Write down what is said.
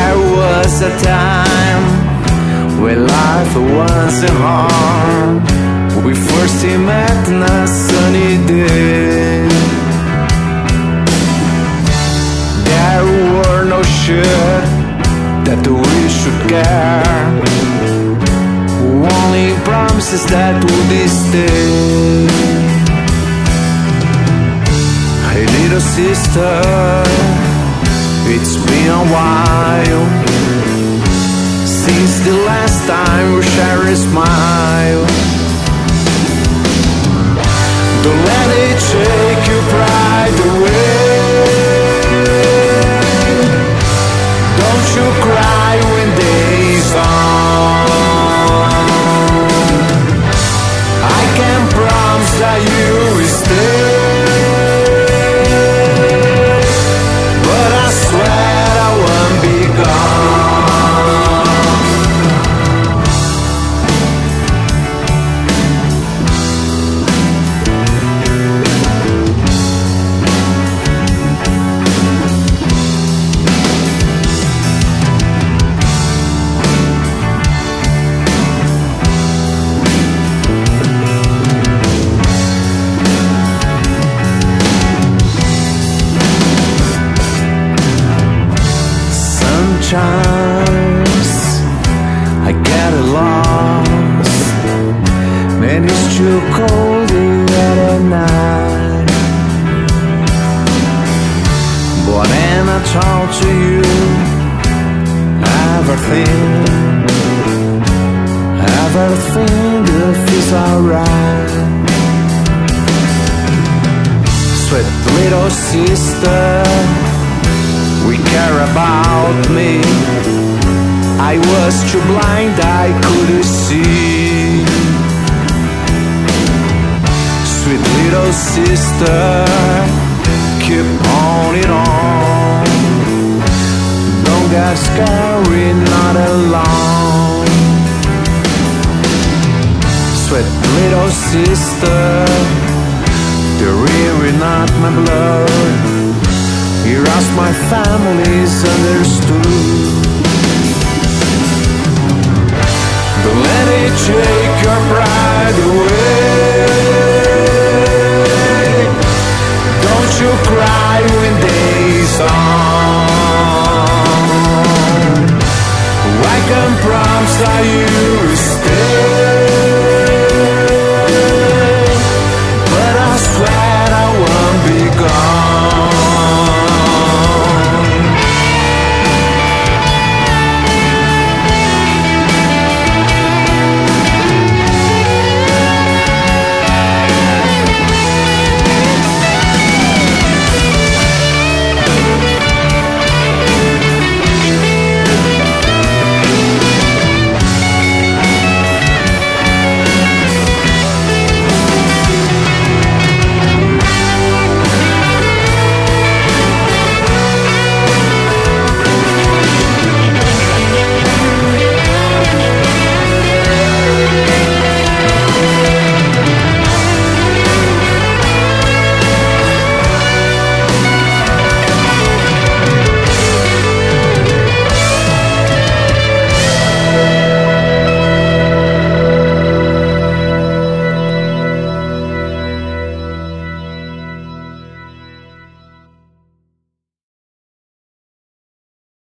There was a time when life wasn't hard. We first met on a sunny day. There were no shit that we should care, only promises that would stay. Hey little sister, it's been a while since the last time we shared a smile. Don't let it take your pride away. Don't you cry when day's on. I can promise that you will stay, but I swear I won't be gone. Sometimes I get lost when it's too cold at night. But when I talk to you, everything feels alright. Sweet little sister, we care about me. I was too blind, I couldn't see. Sweet little sister, keep on it on. Don't get scared, not alone. Sweet little sister, the real not my blood. Here as my family's understood. Don't let it take your pride away. Don't you cry when day's on.